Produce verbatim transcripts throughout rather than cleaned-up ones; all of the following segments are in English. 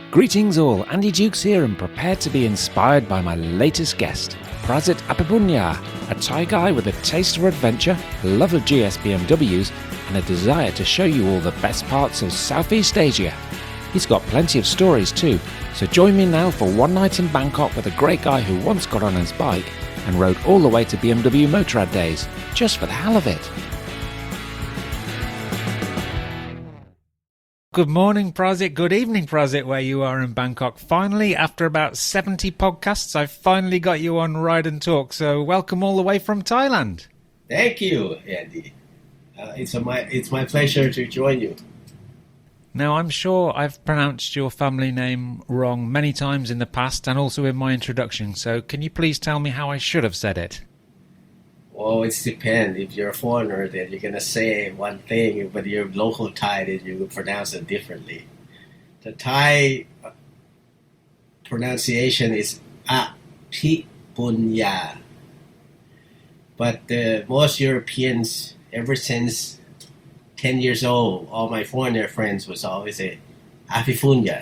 Greetings all, Andy Dukes here and prepared to be inspired by my latest guest, Prasit Apipunya, a Thai guy with a taste for adventure, love of G S B M Ws and a desire to show you all the best parts of Southeast Asia. He's got plenty of stories too, so join me now for one night in Bangkok with a great guy who once got on his bike and rode all the way to B M W Motorrad Days, just for the hell of it. Good morning, Prasit. Good evening, Prasit, where you are in Bangkok. Finally, after about seventy podcasts, I've finally got you on Ride and Talk. So welcome all the way from Thailand. Thank you, Andy. Uh, it's, a, my, it's my pleasure to join you. Now, I'm sure I've pronounced your family name wrong many times in the past and also in my introduction. So can you please tell me how I should have said it? Well, it depends. If you're a foreigner, then you're going to say one thing, but you're local Thai, then you will pronounce it differently. The Thai pronunciation is Apipunya. But uh, most Europeans, ever since ten years old, all my foreigner friends was always say Apipunya.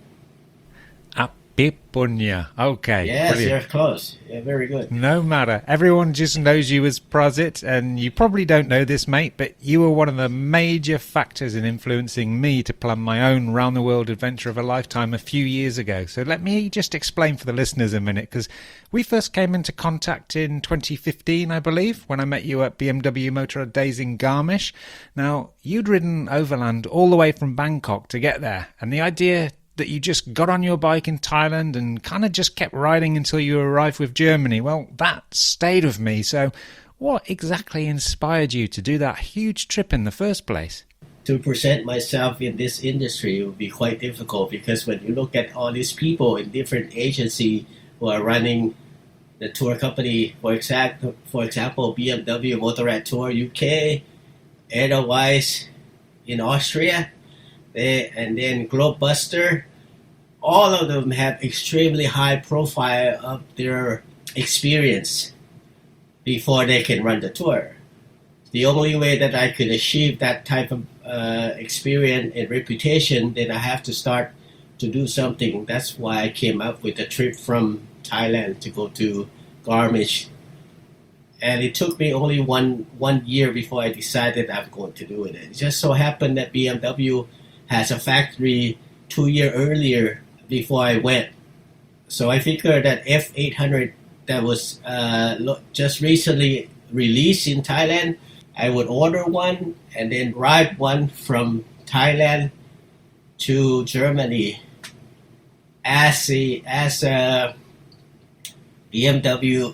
Apipunya. Okay. Yes, brilliant. you're close. Yeah, very good. No matter. Everyone just knows you as Prasit, and you probably don't know this, mate, but you were one of the major factors in influencing me to plan my own round-the-world adventure of a lifetime a few years ago. So let me just explain for the listeners a minute, because we first came into contact in twenty fifteen, I believe, when I met you at B M W Motorrad Days in Garmisch. Now, you'd ridden overland all the way from Bangkok to get there, and the idea that you just got on your bike in Thailand and kind of just kept riding until you arrived with Germany, well, that stayed with me. So what exactly inspired you to do that huge trip in the first place? To present myself in this industry would be quite difficult, because when you look at all these people in different agencies who are running the tour company, for example, for example, B M W Motorrad Tour U K, Edelweiss in Austria, they, and then Globebuster, all of them have extremely high profile of their experience before they can run the tour. The only way that I could achieve that type of uh, experience and reputation, then I have to start to do something. That's why I came up with a trip from Thailand to go to Garmisch. And it took me only one one year before I decided I'm going to do it. It just so happened that B M W has a factory two years earlier before I went. So I figured that F eight hundred that was uh, just recently released in Thailand, I would order one and then ride one from Thailand to Germany as a, as a B M W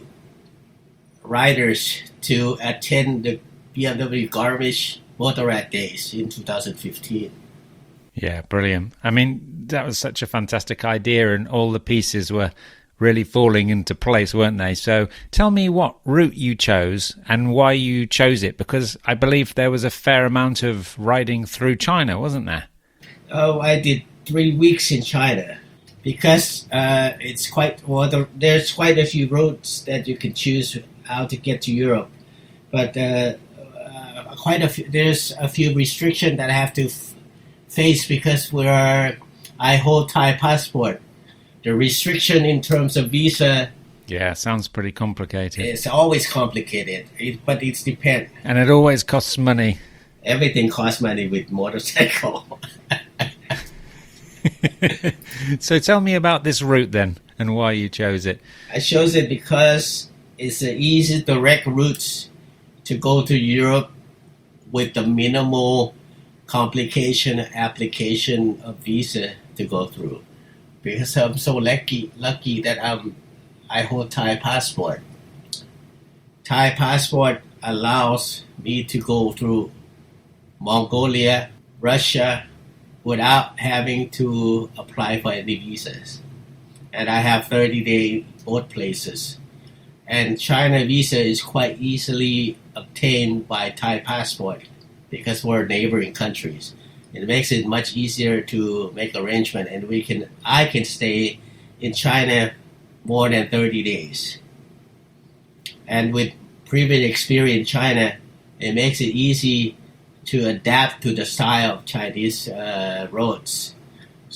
riders to attend the B M W Garmisch Motorrad Days in two thousand fifteen. Yeah, brilliant. I mean, that was such a fantastic idea, and all the pieces were really falling into place, weren't they? So tell me what route you chose and why you chose it, because I believe there was a fair amount of riding through China, wasn't there? Oh, I did three weeks in China, because uh, it's quite, well, the, there's quite a few routes that you can choose how to get to Europe. But uh, uh, quite a few, there's a few restrictions that I have to f- face because we're, I hold Thai passport. The restriction in terms of visa, yeah, sounds pretty complicated. It's always complicated, it, but it depends. And it always costs money. Everything costs money with motorcycle. So tell me about this route then, and why you chose it. I chose it because it's an easy, direct route to go to Europe with the minimal complication application of visa to go through. Because I'm so lucky, lucky that I'm, I hold Thai passport. Thai passport allows me to go through Mongolia, Russia, without having to apply for any visas. And I have thirty day both places. And China visa is quite easily obtained by Thai passport because we're neighboring countries. It makes it much easier to make arrangement, and we can I can stay in China more than thirty days. And with previous experience in China, it makes it easy to adapt to the style of Chinese uh, roads.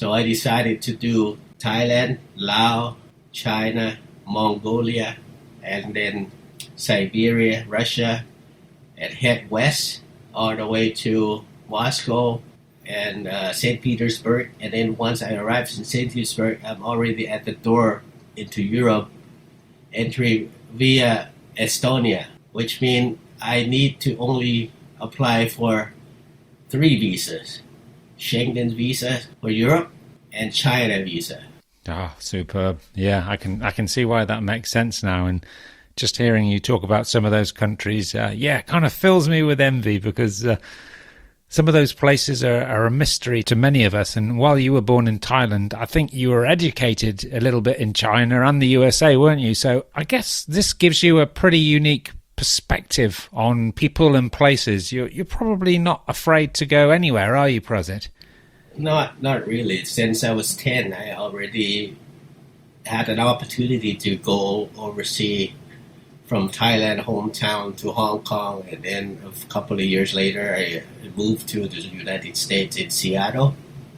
So I decided to do Thailand, Laos, China, Mongolia, and then Siberia, Russia, and head west all the way to Moscow and uh, Saint Petersburg. And then once I arrived in Saint Petersburg, I'm already at the door into Europe, entering via Estonia, which means I need to only apply for three visas: Schengen visa for Europe and China visa. Ah, superb. Yeah, I can I can see why that makes sense now. And just hearing you talk about some of those countries, uh, yeah, it kind of fills me with envy, because uh, some of those places are, are a mystery to many of us. And while you were born in Thailand, I think you were educated a little bit in China and the U S A, weren't you? So I guess this gives you a pretty unique perspective on people and places. You're, you're probably not afraid to go anywhere, are you, Prazit? Not, not really. Since I was ten, I already had an opportunity to go overseas from Thailand, hometown, to Hong Kong, and then a couple of years later, I moved to the United States in Seattle,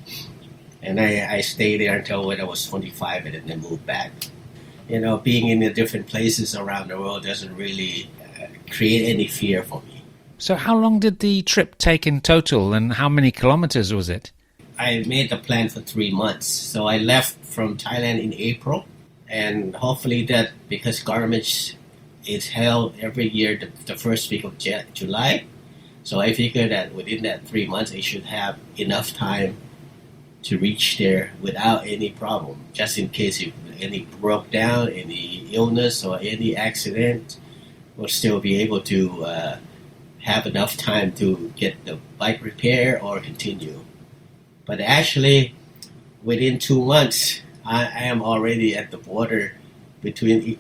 and I, I stayed there until when I was twenty-five, and then moved back. You know, being in the different places around the world doesn't really uh, create any fear for me. So how long did the trip take in total, and how many kilometers was it? I made the plan for three months. So I left from Thailand in April, and hopefully that, because Garmisch is held every year the, the first week of J- July, so I figured that within that three months I should have enough time to reach there without any problem, just in case if any broke down, any illness or any accident, we'll still be able to uh, have enough time to get the bike repair or continue. But actually, within two months, I, I am already at the border between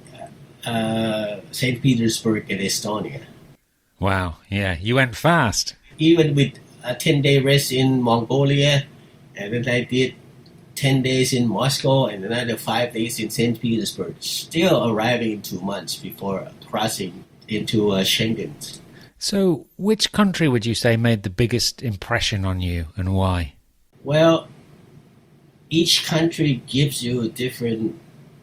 uh, Saint Petersburg and Estonia. Wow, yeah, you went fast. Even with a ten-day rest in Mongolia, and then I did ten days in Moscow and another five days in Saint Petersburg, still arriving in two months before crossing into uh, Schengen. So which country would you say made the biggest impression on you, and why? Well, each country gives you a different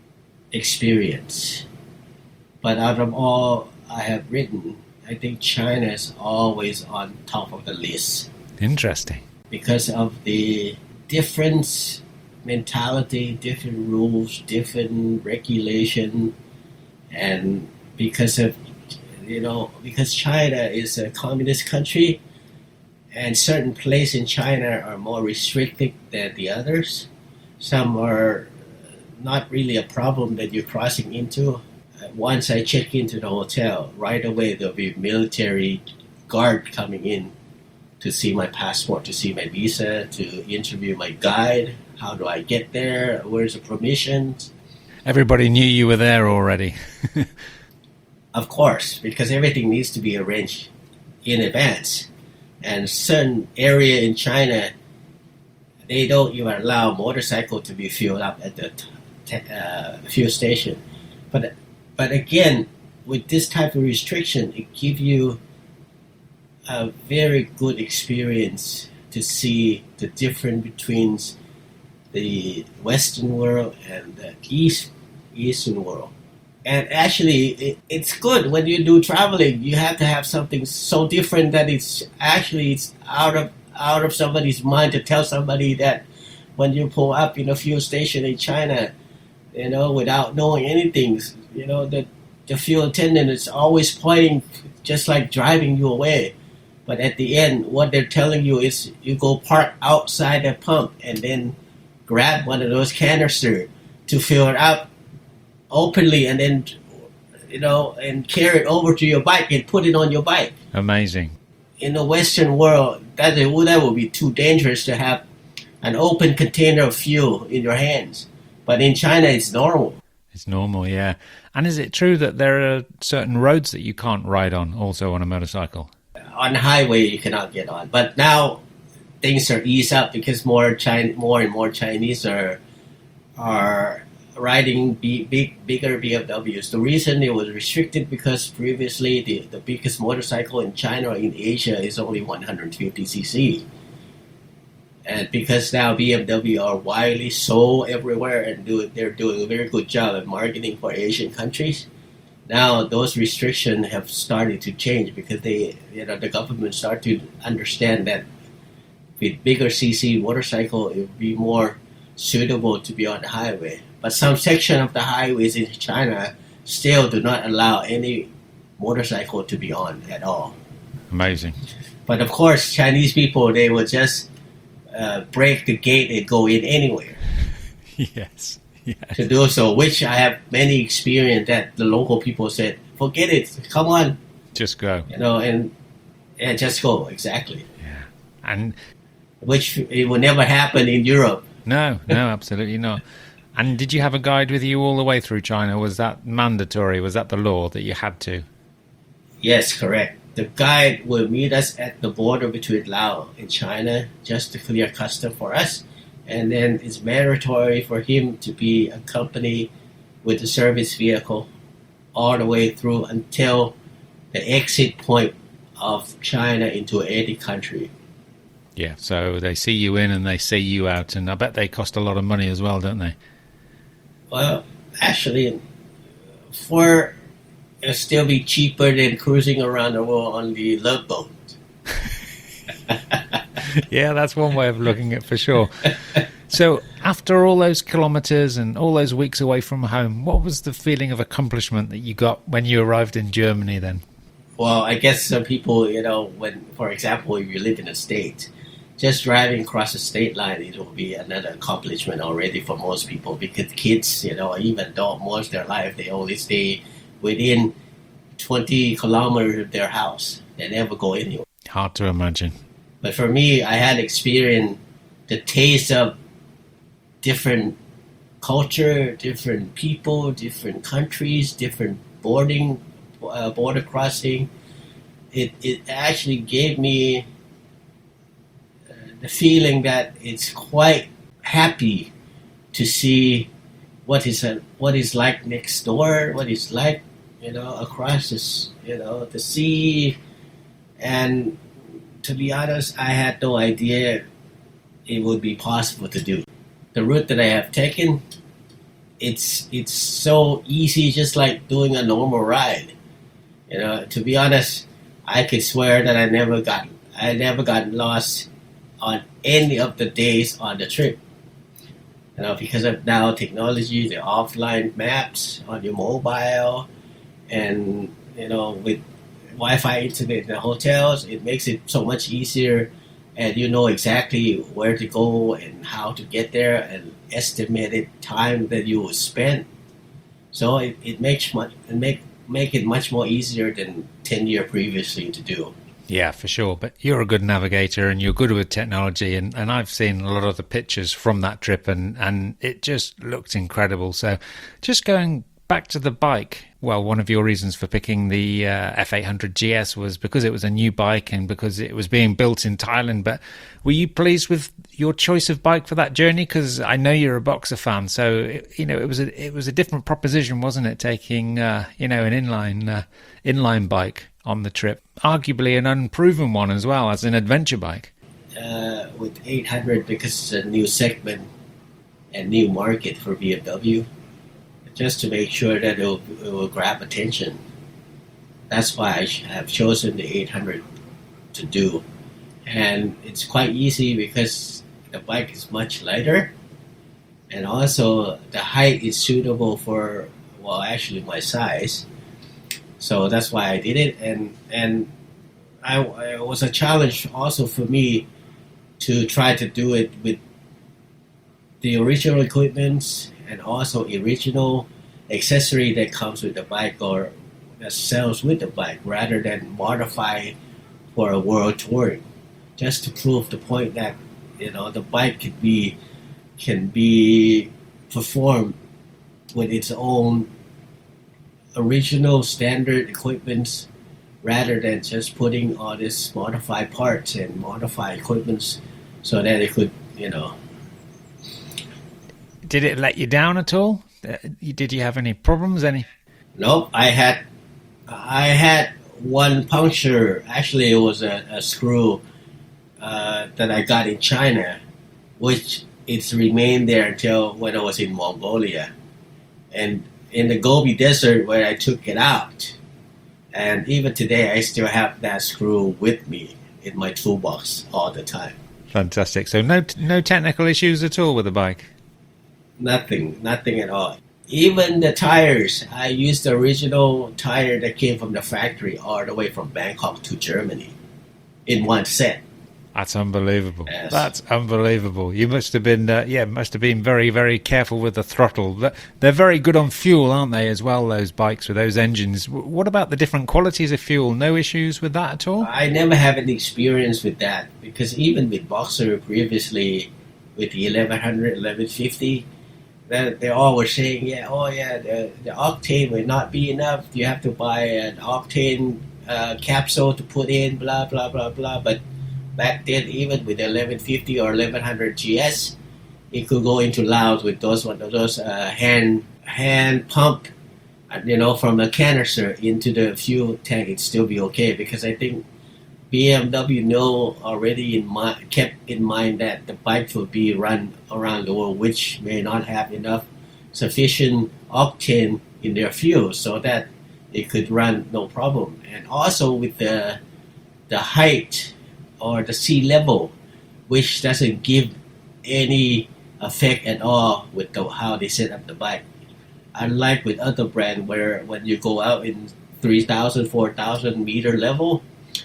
experience. But out of all I have written, I think China is always on top of the list. Interesting. Because of the different mentality, different rules, different regulation, and because of, you know, because China is a communist country, and certain places in China are more restricted than the others. Some are not really a problem that you're crossing into. Once I check into the hotel, right away there'll be military guard coming in to see my passport, to see my visa, to interview my guide. How do I get there? Where's the permissions? Everybody knew you were there already. Of course, because everything needs to be arranged in advance. And certain area in China, they don't even allow motorcycle to be filled up at the t- uh, fuel station. But but again, with this type of restriction, it gives you a very good experience to see the difference between the Western world and the East Eastern world. And actually, it, it's good when you do traveling. You have to have something so different that it's actually it's out of out of somebody's mind to tell somebody that when you pull up in a fuel station in China, you know, without knowing anything, you know, the the fuel attendant is always pointing, just like driving you away. But at the end, what they're telling you is you go park outside the pump and then grab one of those canisters to fill it up openly, and then, you know, and carry it over to your bike and put it on your bike. Amazing. In the Western world, that that would be too dangerous to have an open container of fuel in your hands. But in China, it's normal. It's normal, yeah. And is it true that there are certain roads that you can't ride on also on a motorcycle? On the highway, you cannot get on. But now things are eased up because more China, more and more Chinese are are riding big, big, bigger B M Ws. The reason it was restricted because previously the, the biggest motorcycle in China or in Asia is only one hundred fifty c c. And because now B M W are widely sold everywhere and do they're doing a very good job at marketing for Asian countries. Now those restrictions have started to change because they, you know, the government start to understand that with bigger C C motorcycle, it would be more suitable to be on the highway. But some section of the highways in China still do not allow any motorcycle to be on at all. Amazing. But of course, Chinese people, they will just uh, break the gate and go in anywhere. Yes. Yes. To do so, which I have many experience that the local people said, forget it, come on. Just go. You know, and and just go, exactly. Yeah. And which it will never happen in Europe. No, no, absolutely not. And did you have a guide with you all the way through China? Was that mandatory? Was that the law that you had to? Yes, correct. The guide will meet us at the border between Laos and China just to clear custom for us. And then it's mandatory for him to be accompanied with the service vehicle all the way through until the exit point of China into any country. Yeah, so they see you in and they see you out, and I bet they cost a lot of money as well, don't they? Well, actually, for it'll still be cheaper than cruising around the world on the Love Boat. Yeah, that's one way of looking at it for sure. So after all those kilometers and all those weeks away from home, what was the feeling of accomplishment that you got when you arrived in Germany then? Well, I guess some people, you know, when, for example, if you live in a state, just driving across the state line, it will be another accomplishment already for most people, because kids, you know, even adults, most of their life, they only stay within twenty kilometers of their house. They never go anywhere. Hard to imagine. But for me, I had experienced the taste of different culture, different people, different countries, different boarding, uh, border crossing. It it actually gave me uh, the feeling that it's quite happy to see what is a, what is like next door, what is like, you know, across this, you know, the sea. And to be honest, I had no idea it would be possible to do. The route that I have taken, it's it's so easy, just like doing a normal ride. You know, to be honest, I could swear that I never got I never got lost on any of the days on the trip. You know, because of now technology, the offline maps on your mobile, and you know, with Wi-Fi internet in the hotels, it makes it so much easier, and you know exactly where to go and how to get there and estimated time that you will spend. So it, it makes much it make make it much more easier than ten years previously to do. Yeah, for sure. But you're a good navigator and you're good with technology, and, and I've seen a lot of the pictures from that trip, and, and it just looked incredible. So just going back to the bike, well, one of your reasons for picking the uh, F eight hundred G S was because it was a new bike and because it was being built in Thailand. But were you pleased with your choice of bike for that journey? Because I know you're a Boxer fan, so it, you know it was a it was a different proposition, wasn't it? Taking uh, you know an inline uh, inline bike on the trip, arguably an unproven one as well as an adventure bike. Uh, with eight hundred, because it's a new segment and new market for B M W. Just to make sure that it will, it will grab attention. That's why I have chosen the eight hundred to do. And it's quite easy because the bike is much lighter, and also the height is suitable for, well, actually my size. So that's why I did it. And and I, it was a challenge also for me to try to do it with the original equipment and also original accessory that comes with the bike or that sells with the bike, rather than modify for a world touring, just to prove the point that, you know, the bike can be can be performed with its own original standard equipment, rather than just putting all this modified parts and modified equipment so that it could, you know. Did it let you down at all? Uh, did you have any problems? Any? Nope. I had I had one puncture. Actually, it was a, a screw uh, that I got in China, which it's remained there until when I was in Mongolia. And in the Gobi Desert where I took it out. And even today, I still have that screw with me in my toolbox all the time. Fantastic. So no no technical issues at all with the bike? Nothing, nothing at all. Even the tires, I used the original tire that came from the factory all the way from Bangkok to Germany in one set. That's unbelievable. Yes. That's unbelievable. You must have been, uh, yeah, must have been very, very careful with the throttle. They're very good on fuel, aren't they, as well, those bikes with those engines? What about the different qualities of fuel? No issues with that at all? I never have any experience with that because even with Boxer previously, with the eleven hundred, eleven fifty, they all were saying, yeah, oh yeah, the, the octane will not be enough. You have to buy an octane uh, capsule to put in, blah, blah, blah, blah. But back then, even with the eleven fifty or eleven hundred G S, it could go into Laos with those one of those uh, hand hand pump, you know, from a canister into the fuel tank. It'd still be okay because I think B M W know already in mind, kept in mind that the bike will be run around the world, which may not have enough sufficient octane in their fuel, so that it could run no problem. And also with the the height or the sea level, which doesn't give any effect at all with the, how they set up the bike. Unlike with other brands where when you go out in three thousand, four thousand meter level,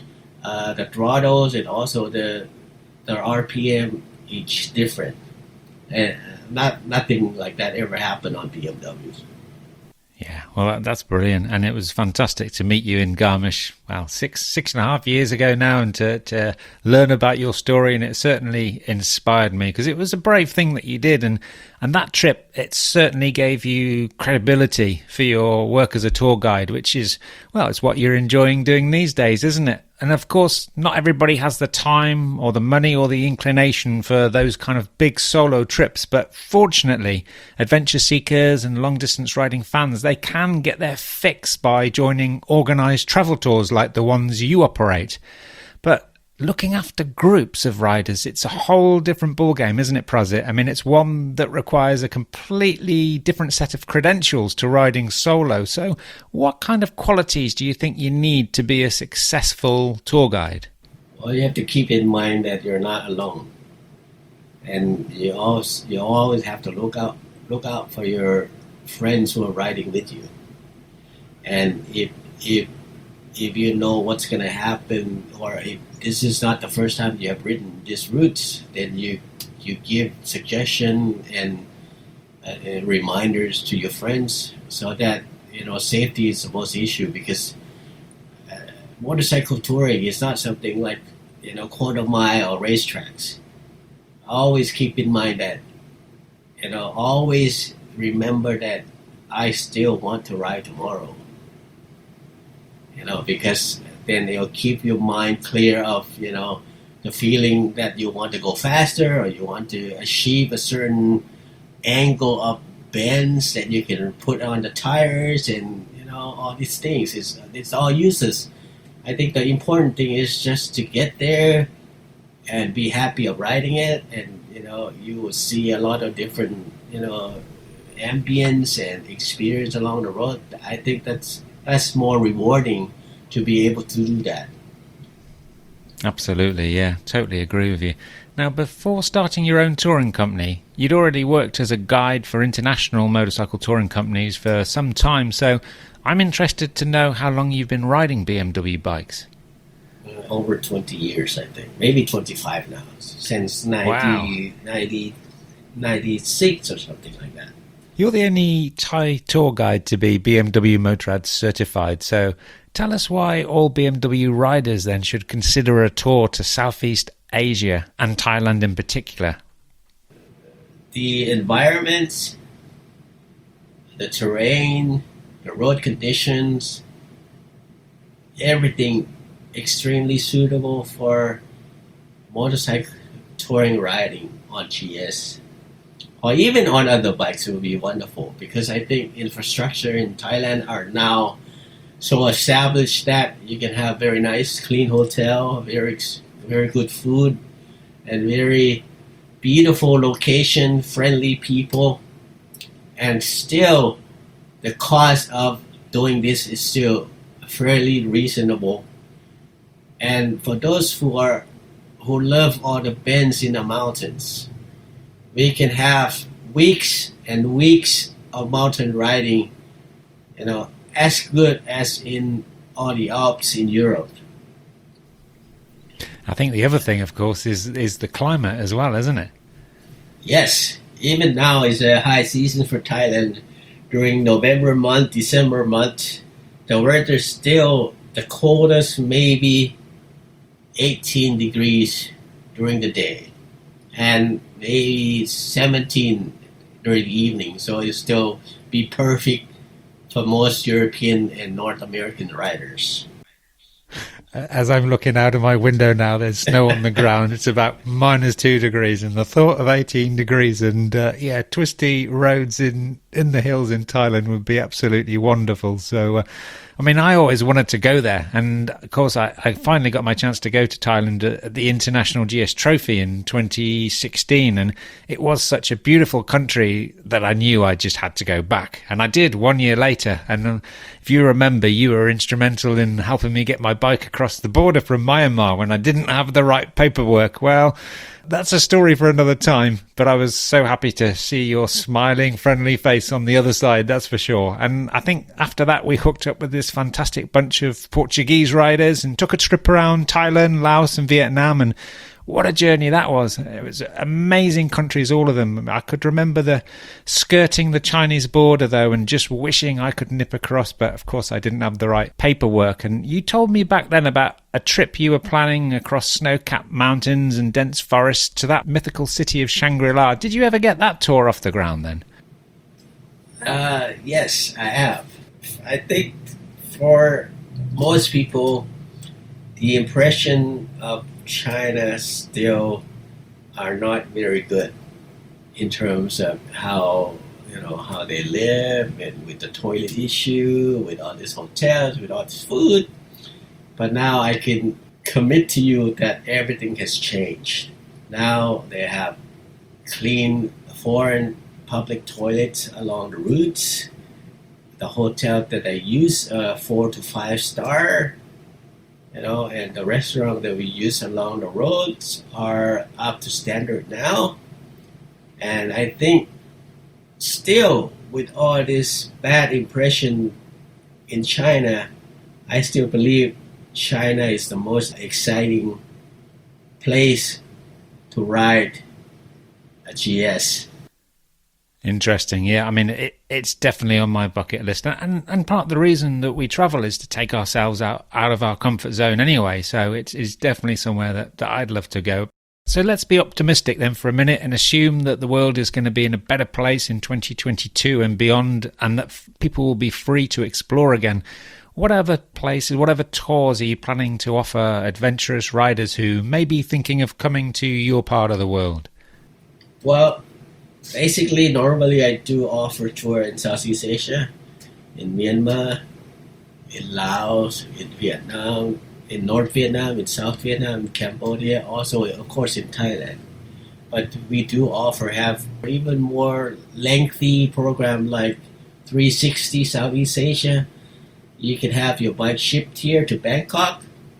uh, the throttles and also the the R P M each different. And not nothing like that ever happened on B M Ws. Yeah, well, that, that's brilliant, and it was fantastic to meet you in Garmisch. Well, six six and a half years ago now, and to to learn about your story, and it certainly inspired me because it was a brave thing that you did, and and that trip it certainly gave you credibility for your work as a tour guide, which is well, it's what you're enjoying doing these days, isn't it? And of course, not everybody has the time or the money or the inclination for those kind of big solo trips. But fortunately, adventure seekers and long-distance riding fans, they can get their fix by joining organised travel tours like the ones you operate. But looking after groups of riders, it's a whole different ballgame, isn't it, Prazit? I mean, it's one that requires a completely different set of credentials to riding solo. So what kind of qualities do you think you need to be a successful tour guide? Well, you have to keep in mind that you're not alone. And you always, you always have to look out, look out for your friends who are riding with you. And if, if, if you know what's going to happen, or if this is not the first time you have ridden this route, then you you give suggestion and, uh, and reminders to your friends so that you know safety is the most issue because uh, motorcycle touring is not something like you know quarter mile or racetracks. Always keep in mind that you know always remember that I still want to ride tomorrow. You know, because then it'll keep your mind clear of, you know, the feeling that you want to go faster or you want to achieve a certain angle of bends that you can put on the tires and, you know, all these things. It's, it's all useless. I think the important thing is just to get there and be happy of riding it. And, you know, you will see a lot of different, you know, ambience and experience along the road. I think that's that's more rewarding to be able to do that. Absolutely, yeah, totally agree with you. Now, before starting your own touring company, you'd already worked as a guide for international motorcycle touring companies for some time, so I'm interested to know how long you've been riding B M W bikes. Uh, over twenty years, I think. Maybe twenty-five now, since ninety, Wow. ninety, ninety-six or something like that. You're the only Thai tour guide to be B M W Motorrad certified, so tell us why all B M W riders then should consider a tour to Southeast Asia and Thailand in particular. The environment, the terrain, the road conditions, everything extremely suitable for motorcycle touring riding on G S. Or even on other bikes, it would be wonderful because I think infrastructure in Thailand are now so established that you can have very nice, clean hotel, very very good food, and very beautiful location, friendly people, and still the cost of doing this is still fairly reasonable. And for those who are who love all the bends in the mountains, we can have weeks and weeks of mountain riding, you know, as good as in all the Alps in Europe. I think the other thing, of course, is is the climate as well, isn't it? Yes, even now is a high season for Thailand. During November month, December month, the weather is still the coldest, maybe eighteen degrees during the day, and maybe seventeen during the evening. So it'll still be perfect for most European and North American riders. As I'm looking out of my window now, there's snow on the ground. It's about minus two degrees, and the thought of eighteen degrees and uh, yeah, twisty roads in in the hills in Thailand would be absolutely wonderful. So, uh, I mean, I always wanted to go there, and of course, I, I finally got my chance to go to Thailand at the International G S Trophy in twenty sixteen, and it was such a beautiful country that I knew I just had to go back, and I did one year later. And uh, if you remember, you were instrumental in helping me get my bike across the border from Myanmar when I didn't have the right paperwork. Well, that's a story for another time, but I was so happy to see your smiling, friendly face on the other side, that's for sure. And I think after that, we hooked up with this fantastic bunch of Portuguese riders and took a trip around Thailand, Laos and Vietnam, and what a journey that was. It was amazing countries, all of them. I could remember the skirting the Chinese border, though, and just wishing I could nip across, but of course I didn't have the right paperwork. And you told me back then about a trip you were planning across snow-capped mountains and dense forests to that mythical city of Shangri-La. Did you ever get that tour off the ground then? Uh, yes, I have. I think for most people, the impression of China still are not very good in terms of how, you know, how they live, and with the toilet issue, with all these hotels, with all this food. But now I can commit to you that everything has changed. Now they have clean foreign public toilets along the routes. The hotel that I use, uh, four to five star. You know, and the restaurant that we use along the roads are up to standard now. And I think still with all this bad impression in China, I still believe China is the most exciting place to ride a G S. Interesting. Yeah, I mean, it, it's definitely on my bucket list. And and part of the reason that we travel is to take ourselves out, out of our comfort zone anyway. So it's, it's definitely somewhere that, that I'd love to go. So let's be optimistic then for a minute and assume that the world is going to be in a better place in twenty twenty-two and beyond, and that f- people will be free to explore again. Whatever places, whatever tours are you planning to offer adventurous riders who may be thinking of coming to your part of the world? Well, basically, normally I do offer tour in Southeast Asia, in Myanmar, in Laos, in Vietnam, in North Vietnam, in South Vietnam, in Cambodia, also of course in Thailand. But we do offer have even more lengthy program like three sixty Southeast Asia. You can have your bike shipped here to Bangkok.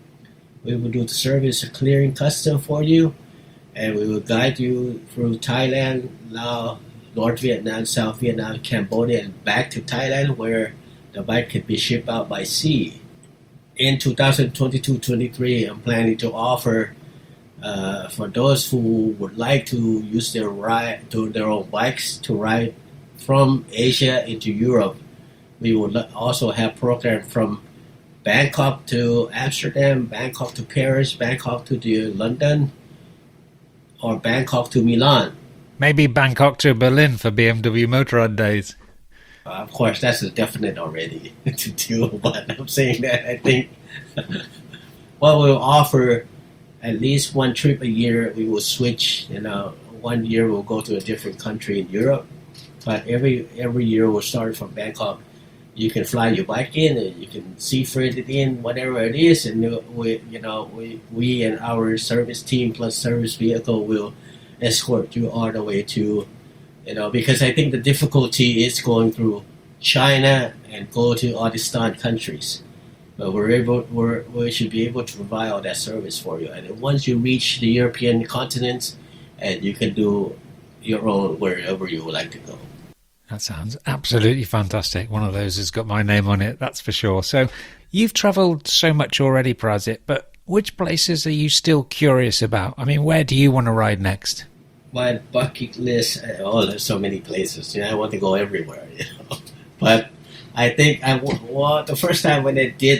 We will do the service of clearing custom for you, and we will guide you through Thailand, Laos, North Vietnam, South Vietnam, Cambodia, and back to Thailand, where the bike can be shipped out by sea. In twenty twenty-two twenty-three, I'm planning to offer uh, for those who would like to use their ride to their own bikes to ride from Asia into Europe. We will also have program from Bangkok to Amsterdam, Bangkok to Paris, Bangkok to the London, or Bangkok to Milan. Maybe Bangkok to Berlin for B M W Motorrad days. Uh, of course, that's a definite already to do, but I'm saying that I think what we'll offer at least one trip a year. We will switch, you know, one year we'll go to a different country in Europe, but every every year we'll start from Bangkok. You can fly your bike in, and you can sea freight it in, whatever it is, and we, you know, we we and our service team plus service vehicle will escort you all the way to, you know, because I think the difficulty is going through China and go to Kurdistan countries. But we're able, we're, we should be able to provide all that service for you. And then once you reach the European continent, and you can do your own wherever you would like to go. That sounds absolutely fantastic. One of those has got my name on it, that's for sure. So you've travelled so much already, Prazit, but which places are you still curious about? I mean, where do you want to ride next? My bucket list, oh, there's so many places. You know, I want to go everywhere, you know. But I think I well, the first time when I did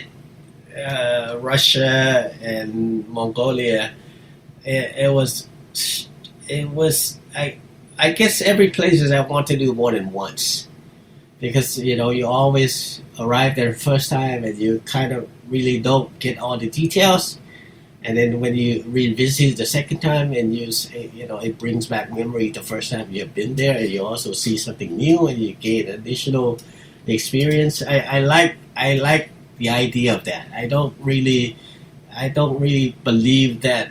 uh, Russia and Mongolia, it, it was it was I I guess every place is I want to do more than once, because you know you always arrive there first time and you kind of really don't get all the details, and then when you revisit the second time and you say, you know it brings back memory the first time you have been there, and you also see something new and you gain additional experience. I, I like I like the idea of that. I don't really I don't really believe that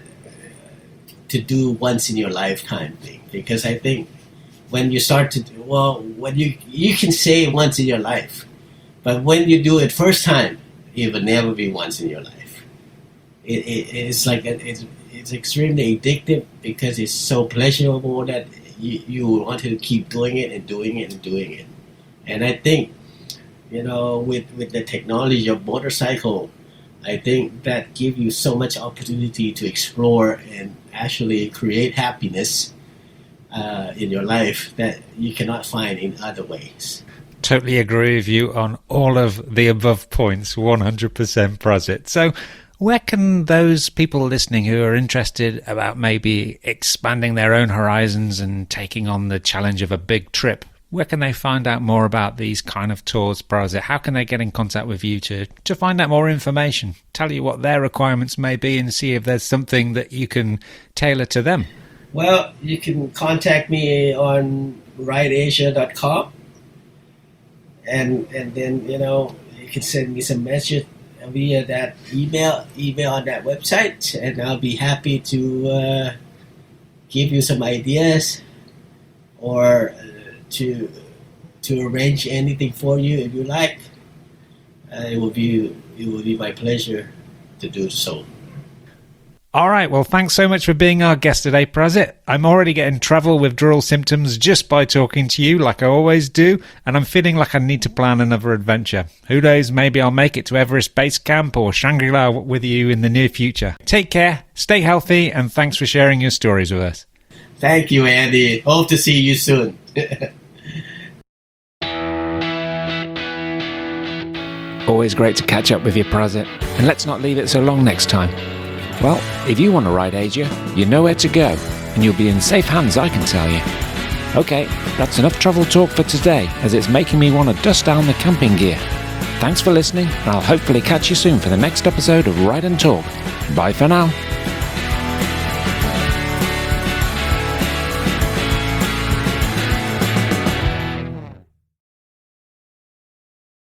to do once in your lifetime thing, because I think when you start to do, well when you you can say once in your life, but when you do it first time, it will never be once in your life. It, it it's like a, it's it's extremely addictive because it's so pleasurable that you you want to keep doing it and doing it and doing it. And I think, you know, with with the technology of motorcycle, I think that gives you so much opportunity to explore and actually create happiness uh, in your life that you cannot find in other ways. Totally agree with you on all of the above points, one hundred percent, Prazit. So where can those people listening who are interested about maybe expanding their own horizons and taking on the challenge of a big trip, where can they find out more about these kind of tours, Prazit? How can they get in contact with you to, to find out more information, tell you what their requirements may be, and see if there's something that you can tailor to them? Well, you can contact me on ride asia dot com, and and then, you know, you can send me some message via that email, email on that website, and I'll be happy to uh, give you some ideas or to to arrange anything for you if you like. Uh, it will be it will be my pleasure to do so. All right, well, thanks so much for being our guest today, Prazit. I'm already getting travel withdrawal symptoms just by talking to you, like I always do, and I'm feeling like I need to plan another adventure. Who knows, maybe I'll make it to Everest Base Camp or Shangri-La with you in the near future. Take care, stay healthy, and thanks for sharing your stories with us. Thank you, Andy. Hope to see you soon. Always great to catch up with you, Prazit, and let's not leave it so long next time. Well, if you want to ride Asia, you know where to go, and you'll be in safe hands, I can tell you. Okay, that's enough travel talk for today, as it's making me want to dust down the camping gear. Thanks for listening, and I'll hopefully catch you soon for the next episode of Ride and Talk. Bye for now.